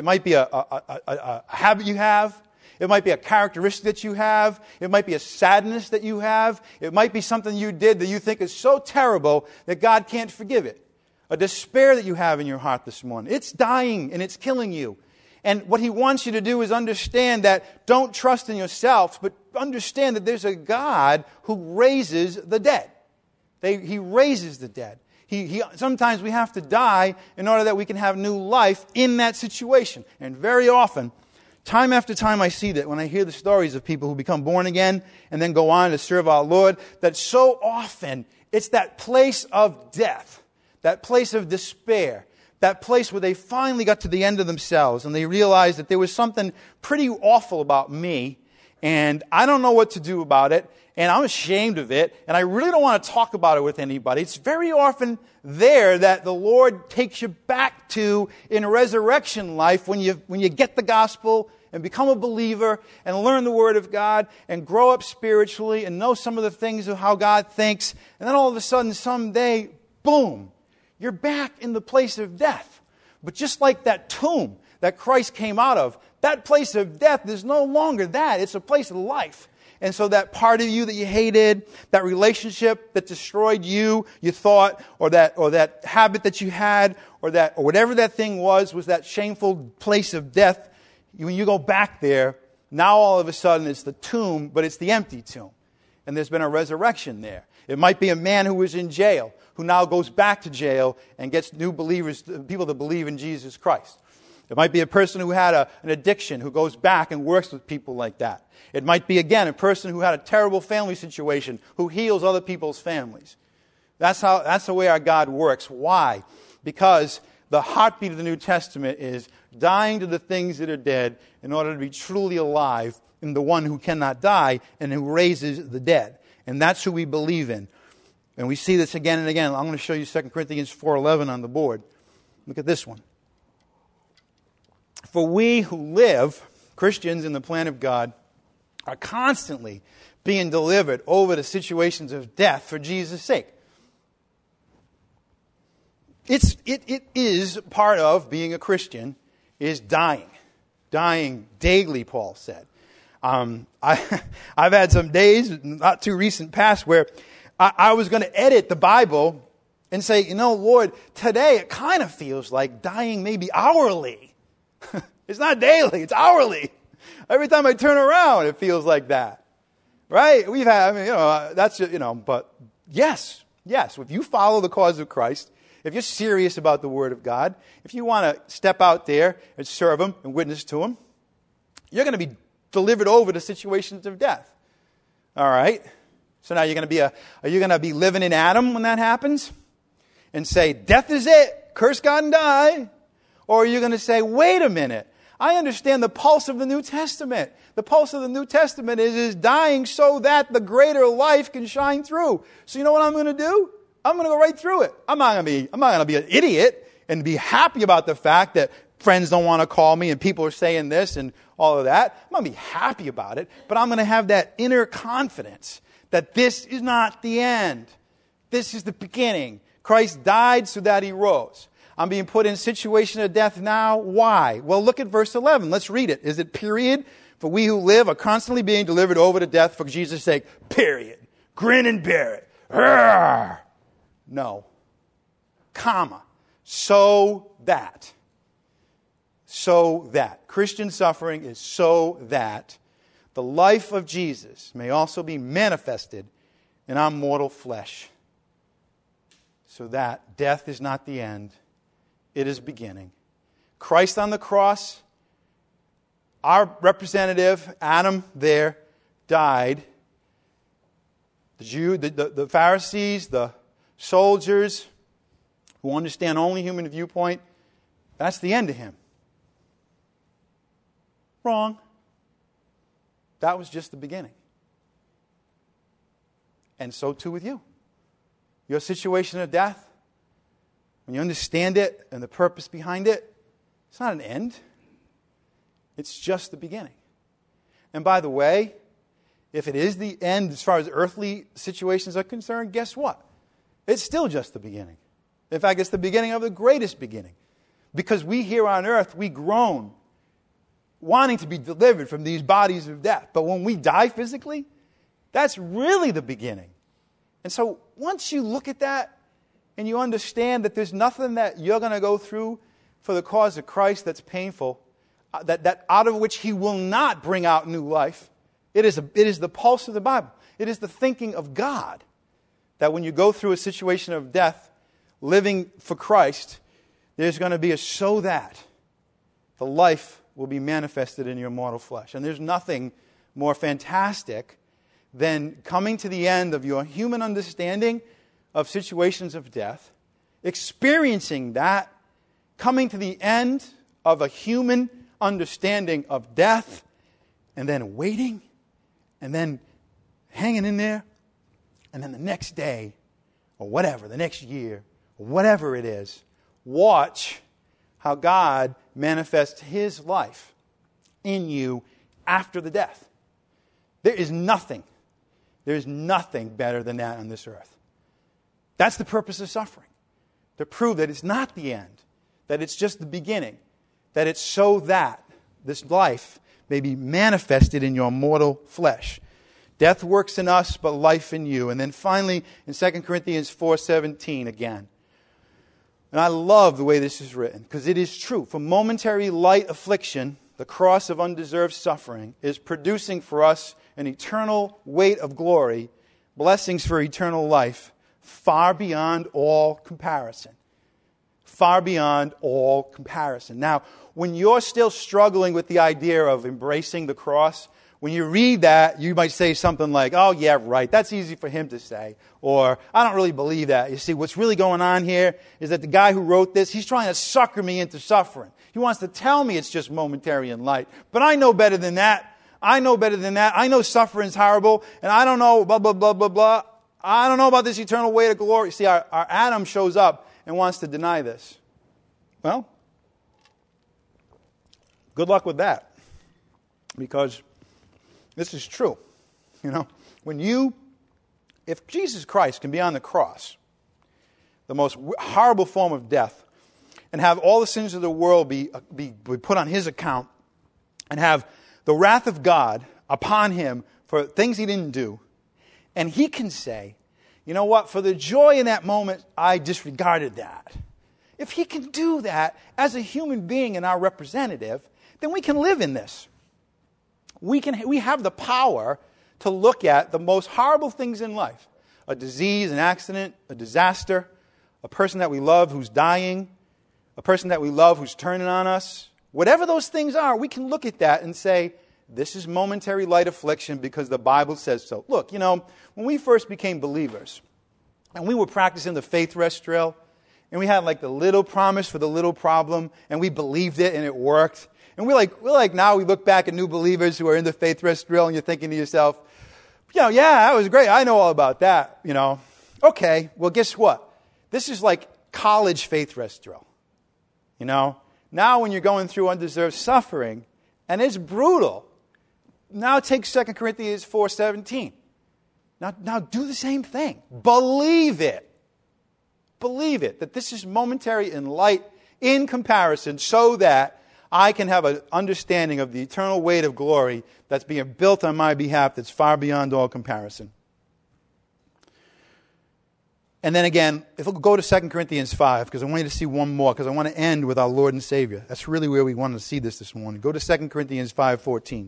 a habit you have. It might be a characteristic that you have. It might be a sadness that you have. It might be something you did that you think is so terrible that God can't forgive it. A despair that you have in your heart this morning. It's dying and it's killing you. And what He wants you to do is understand that don't trust in yourself, but understand that there's a God who raises the dead. He raises the dead. Sometimes we have to die in order that we can have new life in that situation. And very often, time after time I see that when I hear the stories of people who become born again and then go on to serve our Lord, that so often it's that place of death, that place of despair, that place where they finally got to the end of themselves and they realized that there was something pretty awful about me and I don't know what to do about it and I'm ashamed of it and I really don't want to talk about it with anybody. It's very often there that the Lord takes you back to in resurrection life when you get the gospel and become a believer and learn the Word of God and grow up spiritually and know some of the things of how God thinks. And then all of a sudden, someday, boom, you're back in the place of death. But just like that tomb that Christ came out of, that place of death is no longer that. It's a place of life. And so that part of you that you hated, that relationship that destroyed you, you thought, or that habit that you had, or whatever that thing was that shameful place of death. When you go back there, now all of a sudden it's the tomb, but it's the empty tomb. And there's been a resurrection there. It might be a man who was in jail, who now goes back to jail and gets new believers, people to believe in Jesus Christ. It might be a person who had an addiction, who goes back and works with people like that. It might be, again, a person who had a terrible family situation, who heals other people's families. That's the way our God works. Why? Because the heartbeat of the New Testament is dying to the things that are dead in order to be truly alive in the one who cannot die and who raises the dead. And that's who we believe in. And we see this again and again. I'm going to show you 2 Corinthians 4:11 on the board. Look at this one. For we who live, Christians in the plan of God, are constantly being delivered over to situations of death for Jesus' sake. It is part of being a Christian, is dying. Dying daily, Paul said. I've had some days, not too recent past, where I was going to edit the Bible and say, Lord, today it kind of feels like dying maybe hourly. It's not daily, it's hourly. Every time I turn around, it feels like that. Right? We've had, but yes, if you follow the cause of Christ, if you're serious about the Word of God, if you want to step out there and serve Him and witness to Him, you're going to be delivered over to situations of death. All right? So now are you going to be living in Adam when that happens? And say, death is it, curse God and die? Or are you going to say, wait a minute, I understand the pulse of the New Testament. The pulse of the New Testament is dying so that the greater life can shine through. So you know what I'm going to do? I'm going to go right through it. I'm not going to be an idiot and be happy about the fact that friends don't want to call me and people are saying this and all of that. I'm going to be happy about it, but I'm going to have that inner confidence that this is not the end. This is the beginning. Christ died so that He rose. I'm being put in a situation of death now. Why? Well, look at verse 11. Let's read it. Is it period? For we who live are constantly being delivered over to death for Jesus' sake. Period. Grin and bear it. Arrgh. No. Comma. So that. Christian suffering is so that the life of Jesus may also be manifested in our mortal flesh. So that death is not the end. It is beginning. Christ on the cross, our representative, Adam there, died. The Pharisees, the soldiers who understand only human viewpoint, that's the end of Him. Wrong. That was just the beginning. And so too with you. Your situation of death, when you understand it and the purpose behind it, it's not an end. It's just the beginning. And by the way, if it is the end as far as earthly situations are concerned, guess what? It's still just the beginning. In fact, it's the beginning of the greatest beginning. Because we here on earth, we groan, wanting to be delivered from these bodies of death. But when we die physically, that's really the beginning. And so once you look at that and you understand that there's nothing that you're going to go through for the cause of Christ that's painful, that out of which He will not bring out new life, it is the pulse of the Bible. It is the thinking of God that when you go through a situation of death, living for Christ, there's going to be a so that the life will be manifested in your mortal flesh. And there's nothing more fantastic than coming to the end of your human understanding of situations of death, experiencing that, coming to the end of a human understanding of death, and then waiting, and then hanging in there, and then the next day, or whatever, the next year, or whatever it is, watch how God manifests His life in you after the death. There is nothing better than that on this earth. That's the purpose of suffering. To prove that it's not the end, that it's just the beginning, that it's so that this life may be manifested in your mortal flesh. Death works in us, but life in you. And then finally, in 2 Corinthians 4:17 again. And I love the way this is written, because it is true. For momentary light affliction, the cross of undeserved suffering is producing for us an eternal weight of glory, blessings for eternal life, far beyond all comparison. Far beyond all comparison. Now, when you're still struggling with the idea of embracing the cross, when you read that, you might say something like, oh, yeah, right, that's easy for him to say. Or, I don't really believe that. You see, what's really going on here is that the guy who wrote this, he's trying to sucker me into suffering. He wants to tell me it's just momentary and light. But I know better than that. I know better than that. I know suffering's horrible, and I don't know blah, blah, blah, blah, blah. I don't know about this eternal weight of glory. See, our Adam shows up and wants to deny this. Well, good luck with that. Because this is true. You know, if Jesus Christ can be on the cross, the most horrible form of death, and have all the sins of the world be put on his account, and have the wrath of God upon him for things he didn't do, and he can say, you know what, for the joy in that moment, I disregarded that. If he can do that as a human being and our representative, then we can live in this. We have the power to look at the most horrible things in life. A disease, an accident, a disaster, a person that we love who's dying, a person that we love who's turning on us. Whatever those things are, we can look at that and say, this is momentary light affliction because the Bible says so. Look, when we first became believers, and we were practicing the faith rest drill, and we had like the little promise for the little problem, and we believed it and it worked. And we're like now we look back at new believers who are in the faith rest drill, and you're thinking to yourself, yeah, that was great. I know all about that, Okay, well, guess what? This is like college faith rest drill. Now when you're going through undeserved suffering, and it's brutal, now take 2 Corinthians 4:17. Now do the same thing. Believe it. Believe it, that this is momentary and light in comparison, so that I can have an understanding of the eternal weight of glory that's being built on my behalf that's far beyond all comparison. And then again, if we'll go to 2 Corinthians 5, because I want you to see one more, because I want to end with our Lord and Savior. That's really where we want to see this morning. Go to 2 Corinthians 5:14.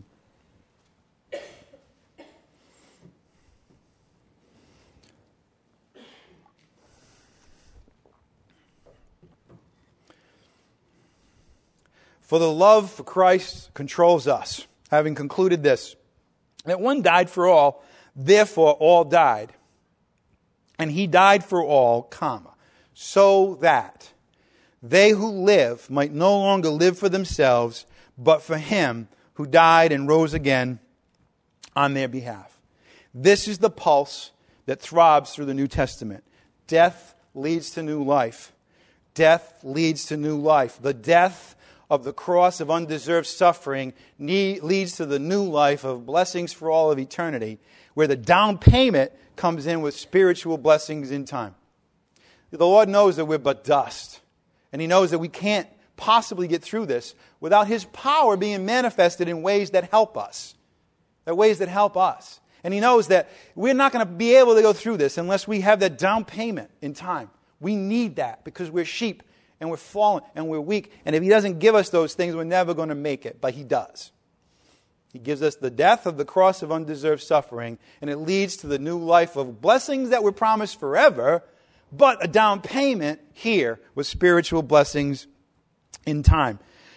For the love for Christ controls us, having concluded this, that one died for all, therefore all died. And he died for all, so that they who live might no longer live for themselves, but for him who died and rose again on their behalf. This is the pulse that throbs through the New Testament. Death leads to new life. Death leads to new life. The death of the cross of undeserved suffering leads to the new life of blessings for all of eternity, where the down payment comes in with spiritual blessings in time. The Lord knows that we're but dust, and he knows that we can't possibly get through this without his power being manifested in ways that help us. And he knows that we're not going to be able to go through this unless we have that down payment in time. We need that because we're sheep and we're fallen and we're weak. And if he doesn't give us those things, we're never going to make it. But he does. He gives us the death of the cross of undeserved suffering, and it leads to the new life of blessings that were promised forever, but a down payment here with spiritual blessings in time.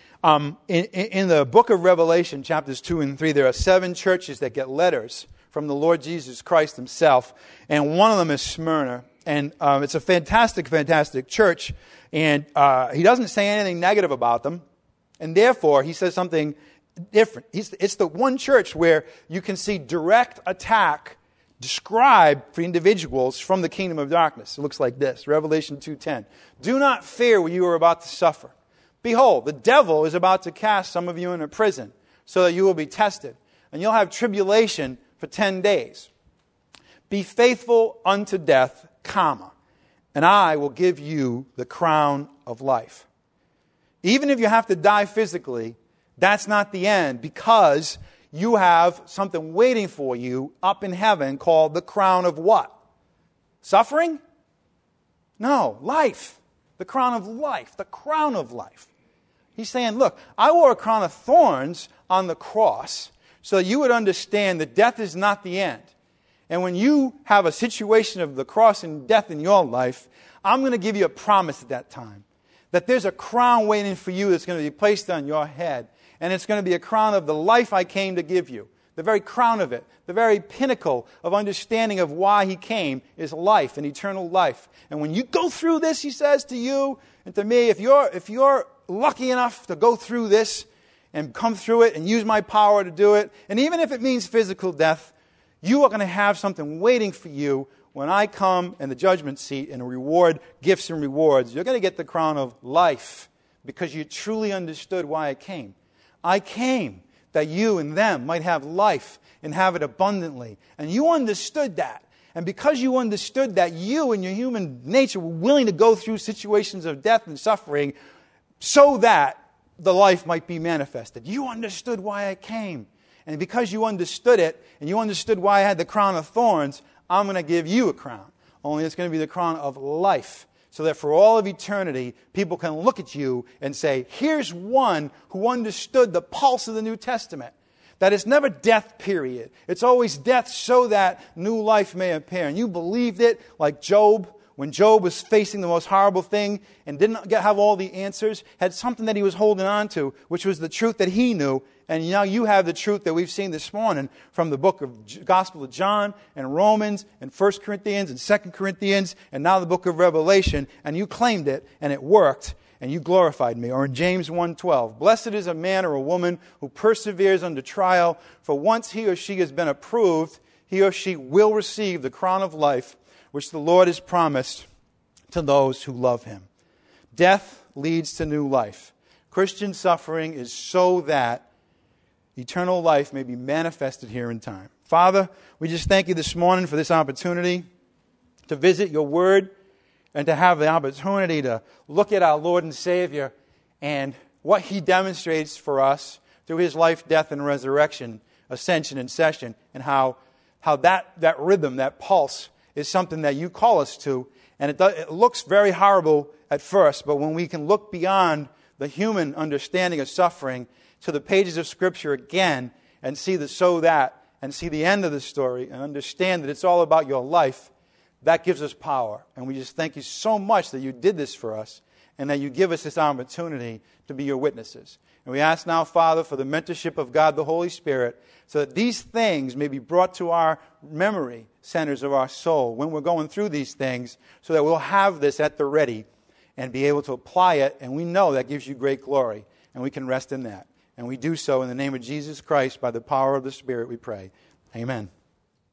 In the book of Revelation, chapters 2 and 3, there are 7 churches that get letters from the Lord Jesus Christ himself, and one of them is Smyrna. And it's a fantastic, fantastic church, and he doesn't say anything negative about them, and therefore he says something different. It's the one church where you can see direct attack described for individuals from the kingdom of darkness. It looks like this, Revelation 2:10. Do not fear what you are about to suffer. Behold, the devil is about to cast some of you into prison, so that you will be tested, and you'll have tribulation for 10 days. Be faithful unto death, and I will give you the crown of life. Even if you have to die physically, that's not the end, because you have something waiting for you up in heaven called the crown of what? Suffering? No, life. The crown of life. The crown of life. He's saying, look, I wore a crown of thorns on the cross so that you would understand that death is not the end. And when you have a situation of the cross and death in your life, I'm going to give you a promise at that time. That there's a crown waiting for you that's going to be placed on your head. And it's going to be a crown of the life I came to give you. The very crown of it, the very pinnacle of understanding of why He came is life and eternal life. And when you go through this, He says to you and to me, if you're lucky enough to go through this and come through it and use my power to do it, and even if it means physical death, you are going to have something waiting for you when I come in the judgment seat and reward gifts and rewards. You're going to get the crown of life because you truly understood why I came. I came that you and them might have life and have it abundantly. And you understood that. And because you understood that, you and your human nature were willing to go through situations of death and suffering so that the life might be manifested. You understood why I came. And because you understood it, and you understood why I had the crown of thorns, I'm going to give you a crown. Only it's going to be the crown of life. So that for all of eternity, people can look at you and say, here's one who understood the pulse of the New Testament. That it's never death, period. It's always death so that new life may appear. And you believed it like Job. When Job was facing the most horrible thing and didn't have all the answers, had something that he was holding on to, which was the truth that he knew. And now you have the truth that we've seen this morning from the book of Gospel of John and Romans and 1 Corinthians and 2 Corinthians and now the book of Revelation. And you claimed it and it worked and you glorified me. Or in James 1:12, blessed is a man or a woman who perseveres under trial, for once he or she has been approved, he or she will receive the crown of life which the Lord has promised to those who love Him. Death leads to new life. Christian suffering is so that eternal life may be manifested here in time. Father, we just thank You this morning for this opportunity to visit Your Word and to have the opportunity to look at our Lord and Savior and what He demonstrates for us through His life, death, and resurrection, ascension and session, and how that rhythm, that pulse, is something that You call us to. And it looks very horrible at first, but when we can look beyond the human understanding of suffering to the pages of Scripture again and see the so that and see the end of the story and understand that it's all about Your life, that gives us power. And we just thank You so much that You did this for us and that You give us this opportunity to be Your witnesses. And we ask now, Father, for the mentorship of God the Holy Spirit so that these things may be brought to our memory centers of our soul when we're going through these things so that we'll have this at the ready and be able to apply it. And we know that gives You great glory and we can rest in that. And we do so in the name of Jesus Christ by the power of the Spirit we pray. Amen.